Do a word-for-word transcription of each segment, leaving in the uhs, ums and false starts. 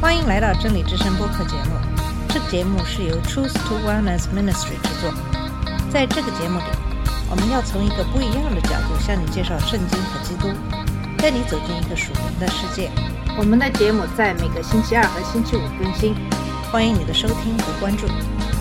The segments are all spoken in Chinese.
欢迎来到真理之声播客节目。这个节目是由 Truth to Wellness Ministry 制作。在这个节目里，我们要从一个不一样的角度向你介绍圣经和基督，带你走进一个属灵的世界。我们的节目在每个星期二和星期五更新，欢迎你的收听和关注。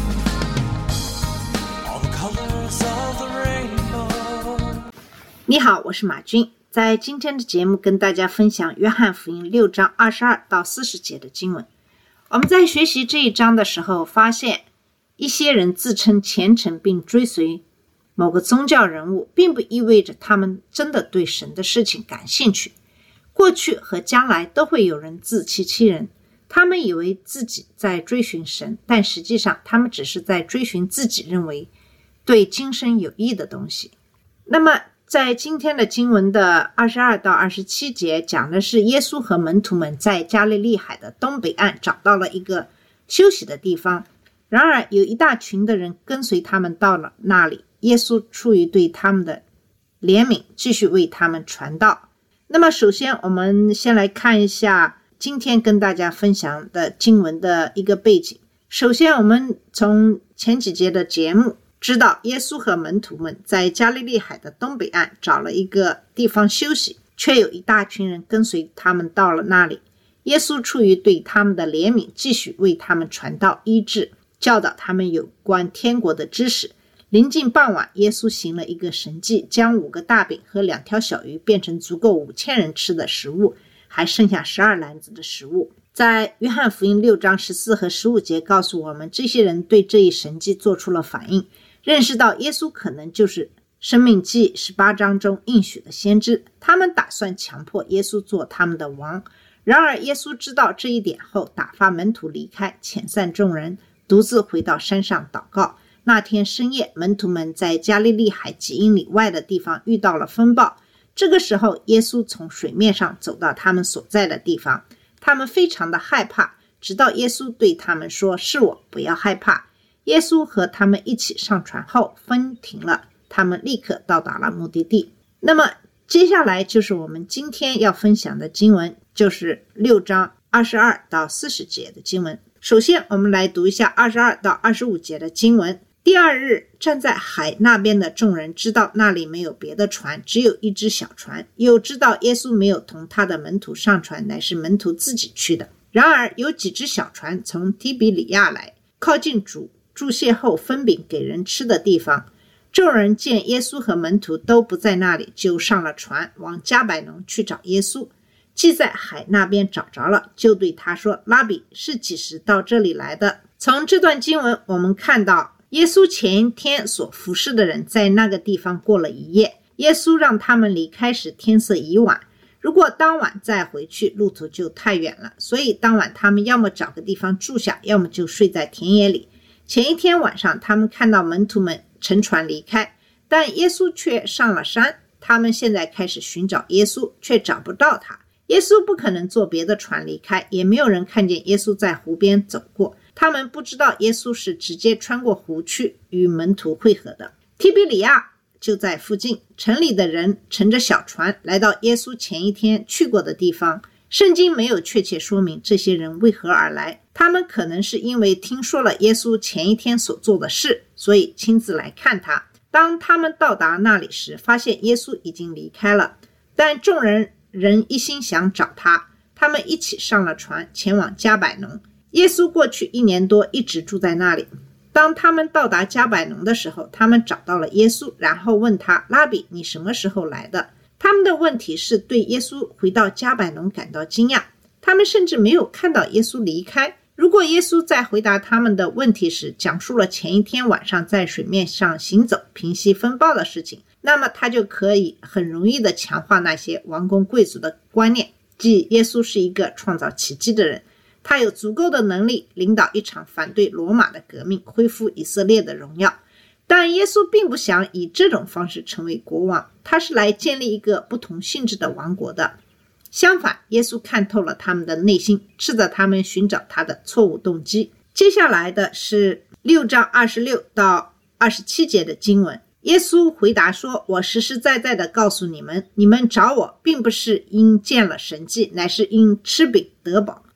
你好，我是马军。在今天的节目跟大家分享约翰福音六章二十二到四十节的经文。我们在学习这一章的时候发现，一些人自称虔诚并追随某个宗教人物，并不意味着他们真的对神的事情感兴趣。过去和将来都会有人自欺欺人，他们以为自己在追寻神，但实际上他们只是在追寻自己认为对今生有益的东西。那么在今天的经文的二十二到二十七节讲的是耶稣和门徒们在加利利海的东北岸找到了一个休息的地方，然而有一大群的人跟随他们到了那里，耶稣出于对他们的怜悯继续为他们传道。那么首先我们先来看一下今天跟大家分享的经文的一个背景。首先我们从前几节的节目知道，耶稣和门徒们在加利利海的东北岸找了一个地方休息，却有一大群人跟随他们到了那里。耶稣出于对他们的怜悯，继续为他们传道医治，教导他们有关天国的知识。临近傍晚，耶稣行了一个神迹，将五个大饼和两条小鱼变成足够五千人吃的食物，还剩下十二篮子的食物。在约翰福音六章十四和十五节告诉我们，这些人对这一神迹做出了反应，认识到耶稣可能就是申命记十八章中应许的先知，他们打算强迫耶稣做他们的王。然而耶稣知道这一点后，打发门徒离开，遣散众人，独自回到山上祷告。那天深夜，门徒们在加利利海几英里外的地方遇到了风暴。这个时候，耶稣从水面上走到他们所在的地方，他们非常的害怕，直到耶稣对他们说：“是我，不要害怕。”耶稣和他们一起上船后，风停了，他们立刻到达了目的地。那么接下来就是我们今天要分享的经文，就是六章二十二到四十节的经文。首先我们来读一下二十二到二十五节的经文。第二日，站在海那边的众人知道那里没有别的船，只有一只小船，又知道耶稣没有同他的门徒上船，乃是门徒自己去的。然而有几只小船从提比里亚来，靠近主注谢后分饼给人吃的地方。众人见耶稣和门徒都不在那里，就上了船，往加百农去找耶稣。既在海那边找着了，就对他说：“拉比，是几时到这里来的？”从这段经文我们看到，耶稣前一天所服侍的人在那个地方过了一夜。耶稣让他们离开时天色已晚，如果当晚再回去，路途就太远了，所以当晚他们要么找个地方住下，要么就睡在田野里。前一天晚上，他们看到门徒们乘船离开，但耶稣却上了山。他们现在开始寻找耶稣，却找不到他。耶稣不可能坐别的船离开，也没有人看见耶稣在湖边走过。他们不知道耶稣是直接穿过湖去与门徒会合的。提比里亚就在附近，城里的人乘着小船来到耶稣前一天去过的地方。圣经没有确切说明这些人为何而来，他们可能是因为听说了耶稣前一天所做的事，所以亲自来看他。当他们到达那里时，发现耶稣已经离开了，但众人仍一心想找他。他们一起上了船，前往加百农。耶稣过去一年多一直住在那里。当他们到达加百农的时候，他们找到了耶稣，然后问他：“拉比，你什么时候来的？”他们的问题是对耶稣回到加百农感到惊讶，他们甚至没有看到耶稣离开。如果耶稣在回答他们的问题时讲述了前一天晚上在水面上行走平息风暴的事情，那么他就可以很容易地强化那些王公贵族的观念，即耶稣是一个创造奇迹的人，他有足够的能力领导一场反对罗马的革命，恢复以色列的荣耀。但耶稣并不想以这种方式成为国王，他是来建立一个不同性质的王国的。相反，耶稣看透了他们的内心，斥责他们寻找他的错误动机。接下来的是六章二十六到二十七节的经文。耶稣回答说：“我实实在在的告诉你们，你们找我并不是因见了神迹，乃是因吃饼得饱。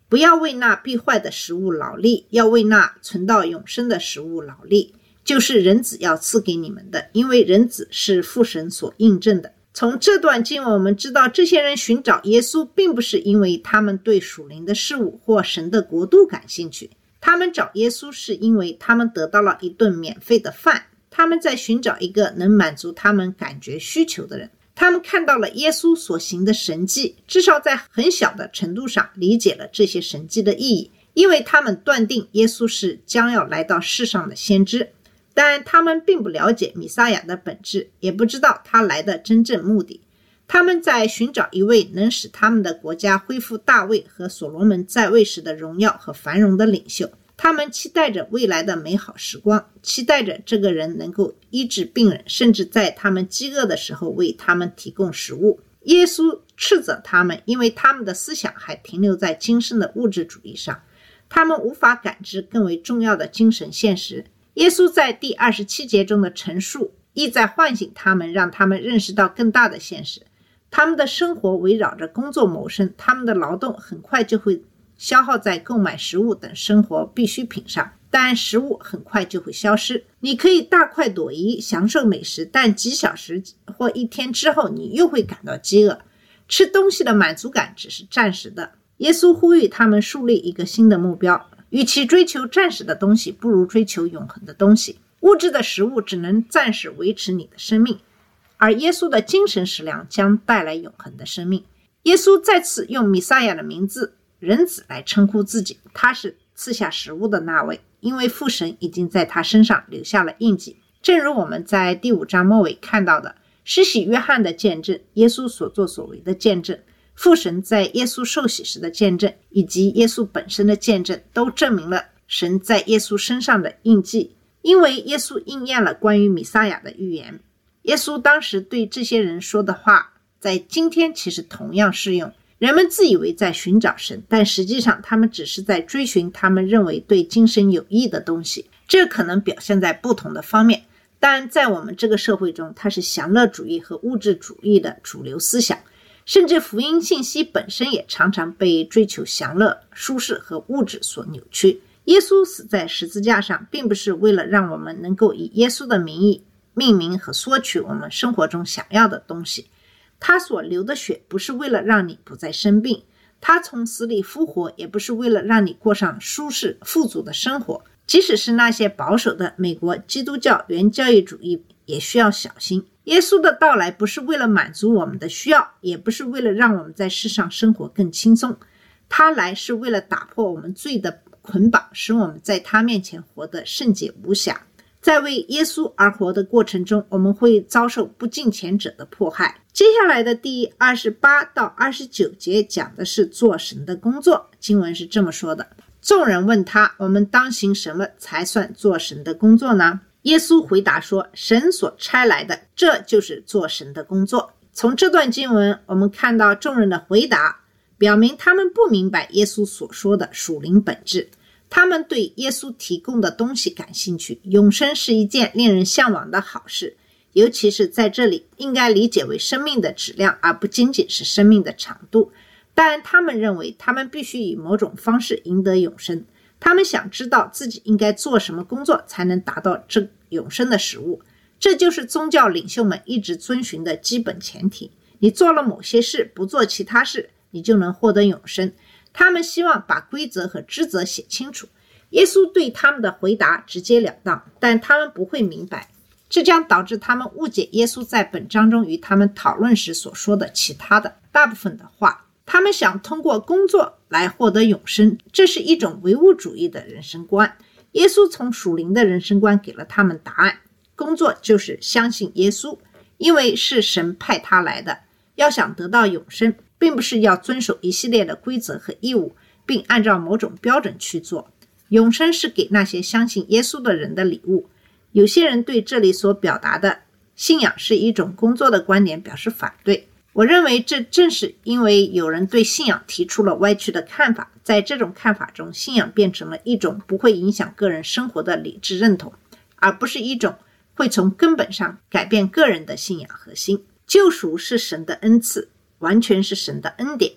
不要为那必坏的食物劳力，要为那存到永生的食物劳力，就是人子要赐给你们的，因为人子是父神所印证的。从这段经文我们知道，这些人寻找耶稣并不是因为他们对属灵的事物或神的国度感兴趣，他们找耶稣是因为他们得到了一顿免费的饭，他们在寻找一个能满足他们感觉需求的人。他们看到了耶稣所行的神迹，至少在很小的程度上理解了这些神迹的意义，因为他们断定耶稣是将要来到世上的先知。但他们并不了解弥撒亚的本质，也不知道他来的真正目的。他们在寻找一位能使他们的国家恢复大卫和所罗门在位时的荣耀和繁荣的领袖。他们期待着未来的美好时光，期待着这个人能够医治病人，甚至在他们饥饿的时候为他们提供食物。耶稣斥责他们，因为他们的思想还停留在今生的物质主义上，他们无法感知更为重要的精神现实。耶稣在第二十七节中的陈述意在唤醒他们，让他们认识到更大的现实。他们的生活围绕着工作谋生，他们的劳动很快就会消耗在购买食物等生活必需品上，但食物很快就会消失。你可以大快朵颐享受美食，但几小时或一天之后你又会感到饥饿。吃东西的满足感只是暂时的。耶稣呼吁他们树立一个新的目标，与其追求暂时的东西，不如追求永恒的东西。物质的食物只能暂时维持你的生命，而耶稣的精神食粮将带来永恒的生命。耶稣再次用弥撒亚的名字人子来称呼自己，他是赐下食物的那位，因为父神已经在他身上留下了印记。正如我们在第五章末尾看到的，施洗约翰的见证，耶稣所作所为的见证，父神在耶稣受洗时的见证，以及耶稣本身的见证，都证明了神在耶稣身上的印记。因为耶稣应验了关于弥撒亚的预言，耶稣当时对这些人说的话在今天其实同样适用。人们自以为在寻找神，但实际上他们只是在追寻他们认为对精神有益的东西。这可能表现在不同的方面，但在我们这个社会中，它是享乐主义和物质主义的主流思想，甚至福音信息本身也常常被追求享乐、舒适和物质所扭曲。耶稣死在十字架上，并不是为了让我们能够以耶稣的名义命名和索取我们生活中想要的东西。他所流的血不是为了让你不再生病，他从死里复活也不是为了让你过上舒适富足的生活。即使是那些保守的美国基督教原教义主义也需要小心。耶稣的到来不是为了满足我们的需要，也不是为了让我们在世上生活更轻松，他来是为了打破我们罪的捆绑，使我们在他面前活得圣洁无瑕。在为耶稣而活的过程中，我们会遭受不敬虔者的迫害。接下来的第二十八到二十九节讲的是做神的工作。经文是这么说的：众人问他，我们当行什么才算做神的工作呢？耶稣回答说，神所差来的，这就是做神的工作。从这段经文我们看到众人的回答表明他们不明白耶稣所说的属灵本质，他们对耶稣提供的东西感兴趣。永生是一件令人向往的好事，尤其是在这里应该理解为生命的质量，而不仅仅是生命的长度。但他们认为他们必须以某种方式赢得永生，他们想知道自己应该做什么工作才能达到这永生的食物。这就是宗教领袖们一直遵循的基本前提，你做了某些事，不做其他事，你就能获得永生。他们希望把规则和职责写清楚。耶稣对他们的回答直截了当，但他们不会明白，这将导致他们误解耶稣在本章中与他们讨论时所说的其他的大部分的话。他们想通过工作来获得永生，这是一种唯物主义的人生观。耶稣从属灵的人生观给了他们答案，工作就是相信耶稣，因为是神派他来的。要想得到永生，并不是要遵守一系列的规则和义务，并按照某种标准去做。永生是给那些相信耶稣的人的礼物。有些人对这里所表达的信仰是一种工作的观点表示反对。我认为这正是因为有人对信仰提出了歪曲的看法，在这种看法中，信仰变成了一种不会影响个人生活的理智认同，而不是一种会从根本上改变个人的信仰核心。救赎是神的恩赐，完全是神的恩典。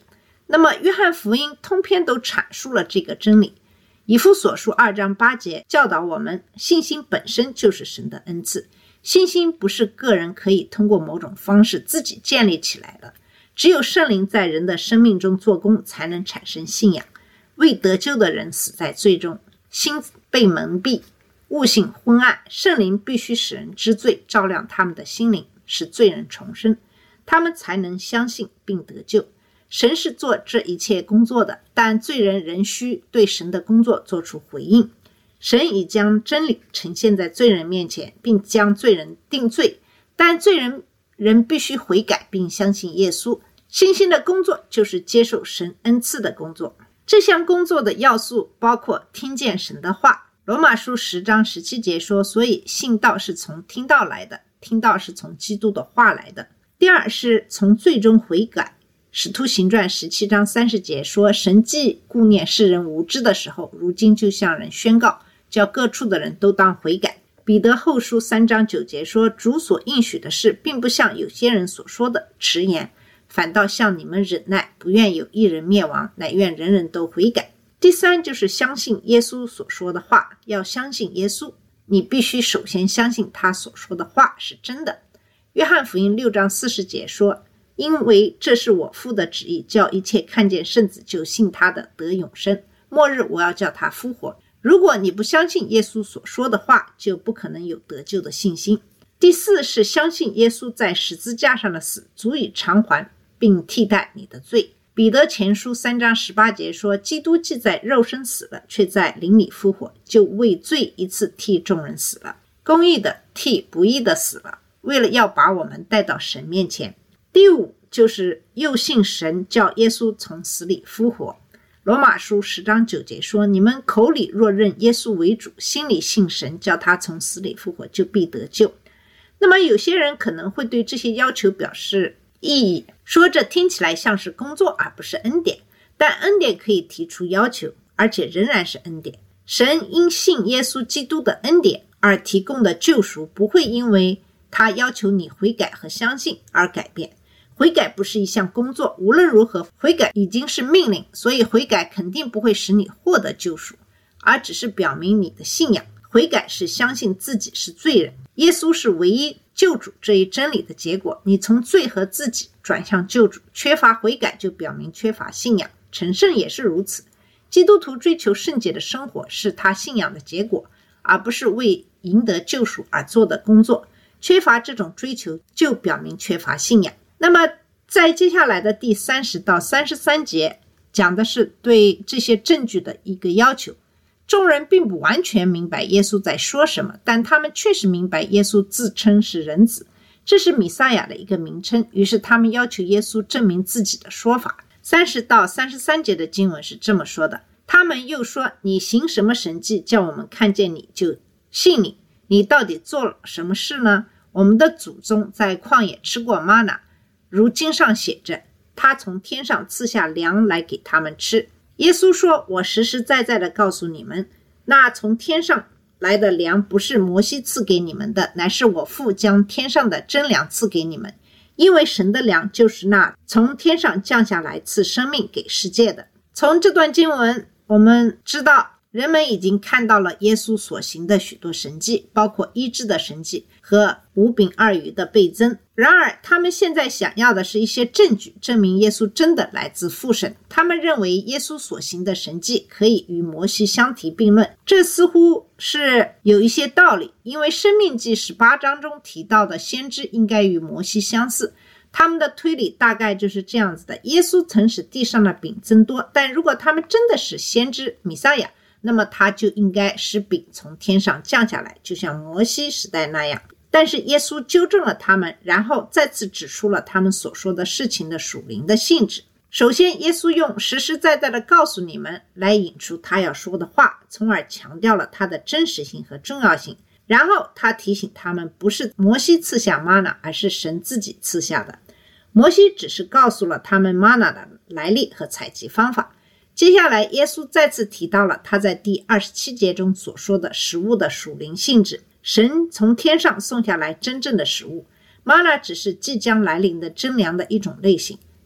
那么约翰福音通篇都阐述了这个真理。以弗所书二章八节教导我们，信心本身就是神的恩赐，信心不是个人可以通过某种方式自己建立起来的，只有圣灵在人的生命中做工，才能产生信仰。未得救的人死在罪中，心被蒙蔽，悟性昏暗，圣灵必须使人知罪，照亮他们的心灵，使罪人重生，他们才能相信并得救。神是做这一切工作的，但罪人仍需对神的工作做出回应。神已将真理呈现在罪人面前，并将罪人定罪，但罪人仍必须悔改并相信耶稣。信心的工作就是接受神恩赐的工作。这项工作的要素包括听见神的话。罗马书十章十七节说，所以信道是从听道来的，听道是从基督的话来的。第二是从罪中悔改。使徒行传十七章三十节说，神既顾念世人无知的时候，如今就向人宣告，叫各处的人都当悔改。彼得后书三章九节说，主所应许的事并不像有些人所说的迟延，反倒向你们忍耐，不愿有一人灭亡，乃愿人人都悔改。第三就是相信耶稣所说的话。要相信耶稣，你必须首先相信他所说的话是真的。约翰福音六章四十节说，因为这是我父的旨意，叫一切看见圣子就信他的得永生，末日我要叫他复活。如果你不相信耶稣所说的话，就不可能有得救的信心。第四是相信耶稣在十字架上的死足以偿还并替代你的罪。彼得前书三章十八节说，基督既在肉身死了，却在灵里复活，就为罪一次替众人死了，公义的替不义的死了，为了要把我们带到神面前。第五就是又信神叫耶稣从死里复活。罗马书十章九节说，你们口里若认耶稣为主，心里信神叫他从死里复活，就必得救。那么有些人可能会对这些要求表示异议，说这听起来像是工作而不是恩典，但恩典可以提出要求，而且仍然是恩典。神因信耶稣基督的恩典而提供的救赎，不会因为他要求你悔改和相信而改变。悔改不是一项工作，无论如何，悔改已经是命令，所以悔改肯定不会使你获得救赎，而只是表明你的信仰。悔改是相信自己是罪人，耶稣是唯一救主这一真理的结果。你从罪和自己转向救主，缺乏悔改就表明缺乏信仰。成圣也是如此，基督徒追求圣洁的生活是他信仰的结果，而不是为赢得救赎而做的工作。缺乏这种追求就表明缺乏信仰。那么在接下来的第三十到三十三节讲的是对这些证据的一个要求。众人并不完全明白耶稣在说什么，但他们确实明白耶稣自称是人子，这是弥赛亚的一个名称，于是他们要求耶稣证明自己的说法。三十到三十三节的经文是这么说的，他们又说，你行什么神迹叫我们看见你就信你？你到底做了什么事呢？我们的祖宗在旷野吃过玛纳，如经上写着，他从天上赐下粮来给他们吃。耶稣说，我实实在在的告诉你们，那从天上来的粮不是摩西赐给你们的，乃是我父将天上的真粮赐给你们。因为神的粮就是那从天上降下来赐生命给世界的。从这段经文我们知道，人们已经看到了耶稣所行的许多神迹，包括医治的神迹和五饼二鱼的倍增。然而他们现在想要的是一些证据，证明耶稣真的来自父神。他们认为耶稣所行的神迹可以与摩西相提并论，这似乎是有一些道理，因为申命记十八章中提到的先知应该与摩西相似。他们的推理大概就是这样子的，耶稣曾使地上的饼增多，但如果他们真的是先知弥赛亚，那么他就应该使饼从天上降下来，就像摩西时代那样。但是耶稣纠正了他们，然后再次指出了他们所说的事情的属灵的性质。首先，耶稣用实实在在的告诉你们来引出他要说的话，从而强调了他的真实性和重要性。然后他提醒他们，不是摩西赐下玛纳，而是神自己赐下的。摩西只是告诉了他们玛纳的来历和采集方法。接下来耶稣再次提到了他在第二十七节中所说的食物的属灵性质，神从天上送下来真正的食物，玛纳只是即将来临的真粮的一种类型。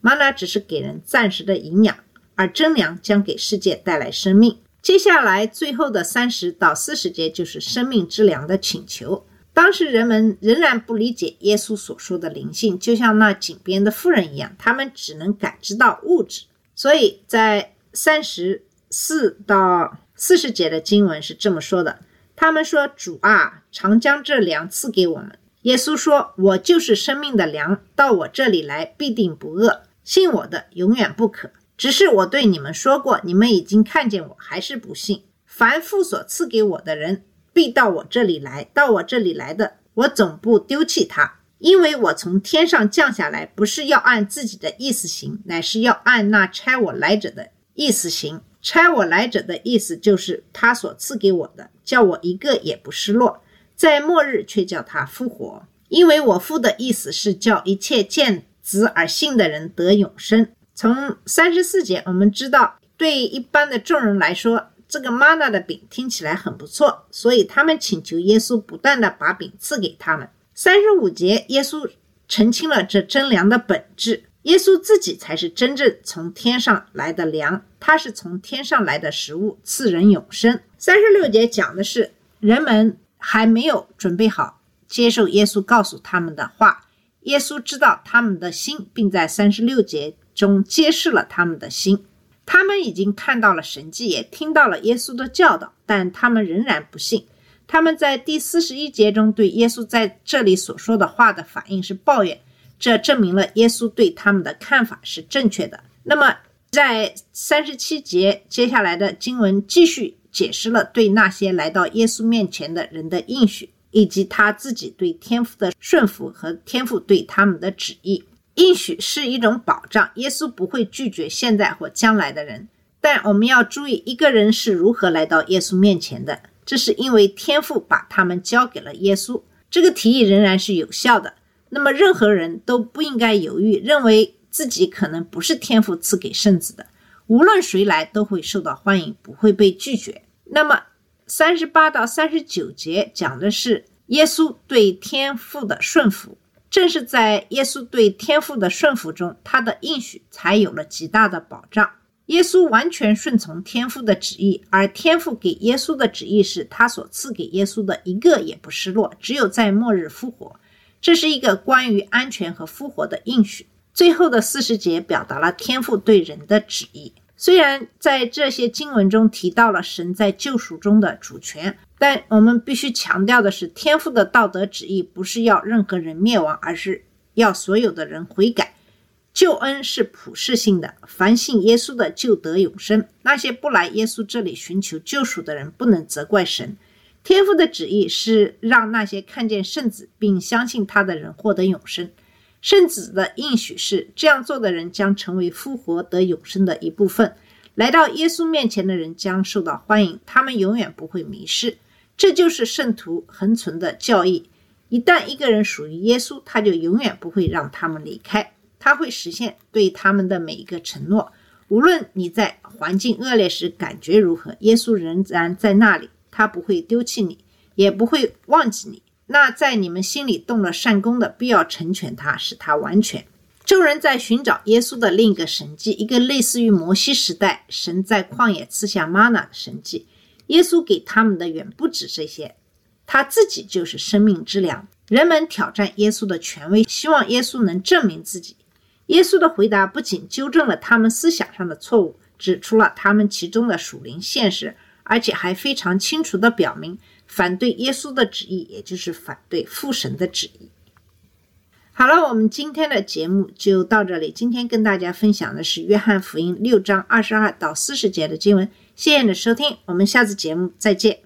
玛纳只是给人暂时的营养，而真粮将给世界带来生命。接下来最后的三十到四十节就是生命之粮的请求。当时人们仍然不理解耶稣所说的灵性，就像那井边的妇人一样，他们只能感知到物质。所以在三十四到四十节的经文是这么说的，他们说，主啊，常将这粮赐给我们。耶稣说，我就是生命的粮，到我这里来必定不饿，信我的永远不渴。只是我对你们说过，你们已经看见我，还是不信。凡父所赐给我的人必到我这里来，到我这里来的，我总不丢弃他。因为我从天上降下来，不是要按自己的意思行，乃是要按那差我来者的意思行。差我来者的意思就是他所赐给我的，叫我一个也不失落，在末日却叫他复活。因为我父的意思是叫一切见子而信的人得永生。从三十四节我们知道，对一般的众人来说，这个玛纳的饼听起来很不错，所以他们请求耶稣不断的把饼赐给他们。三十五节耶稣澄清了这真粮的本质，耶稣自己才是真正从天上来的粮，他是从天上来的食物，赐人永生。三十六节讲的是人们还没有准备好接受耶稣告诉他们的话，耶稣知道他们的心，并在三十六节中揭示了他们的心。他们已经看到了神迹，也听到了耶稣的教导，但他们仍然不信。他们在第四十一节中对耶稣在这里所说的话的反应是抱怨，这证明了耶稣对他们的看法是正确的。那么在三十七节接下来的经文继续解释了对那些来到耶稣面前的人的应许，以及他自己对天父的顺服和天父对他们的旨意。应许是一种保障，耶稣不会拒绝现在或将来的人，但我们要注意一个人是如何来到耶稣面前的，这是因为天父把他们交给了耶稣。这个提议仍然是有效的。那么任何人都不应该犹豫，认为自己可能不是天父赐给圣子的，无论谁来都会受到欢迎，不会被拒绝。那么三十八到三十九节讲的是耶稣对天父的顺服，正是在耶稣对天父的顺服中，他的应许才有了极大的保障。耶稣完全顺从天父的旨意，而天父给耶稣的旨意是他所赐给耶稣的一个也不失落，只有在末日复活。这是一个关于安全和复活的应许。最后的四十节表达了天父对人的旨意。虽然在这些经文中提到了神在救赎中的主权，但我们必须强调的是，天父的道德旨意不是要任何人灭亡，而是要所有的人悔改。救恩是普世性的，凡信耶稣的就得永生。那些不来耶稣这里寻求救赎的人不能责怪神。天父的旨意是让那些看见圣子并相信他的人获得永生。圣子的应许是这样做的人将成为复活得永生的一部分。来到耶稣面前的人将受到欢迎，他们永远不会迷失。这就是圣徒恒存的教义。一旦一个人属于耶稣，他就永远不会让他们离开，他会实现对他们的每一个承诺。无论你在环境恶劣时感觉如何，耶稣仍然在那里，他不会丢弃你，也不会忘记你。那在你们心里动了善功的，必要成全他，使他完全。众人在寻找耶稣的另一个神迹，一个类似于摩西时代神在旷野赐下玛纳的神迹。耶稣给他们的远不止这些，他自己就是生命之粮。人们挑战耶稣的权威，希望耶稣能证明自己。耶稣的回答不仅纠正了他们思想上的错误，指出了他们其中的属灵现实，而且还非常清楚地表明反对耶稣的旨意，也就是反对父神的旨意。好了，我们今天的节目就到这里。今天跟大家分享的是约翰福音六章二十二到四十节的经文。谢谢你的收听，我们下次节目再见。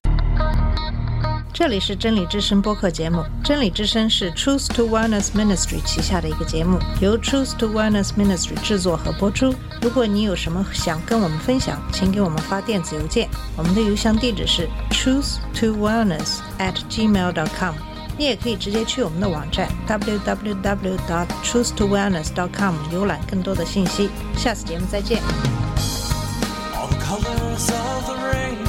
这里是真理之声播客节目。真理之声是 Truth to Wellness Ministry 旗下的一个节目，由 Truth to Wellness Ministry 制作和播出。如果你有什么想跟我们分享，请给我们发电子邮件，我们的邮箱地址是 truth to wellness at gmail dot com。 你也可以直接去我们的网站 double-u double-u double-u dot truth to wellness dot com 浏览更多的信息。下次节目再见。All the colors of the rain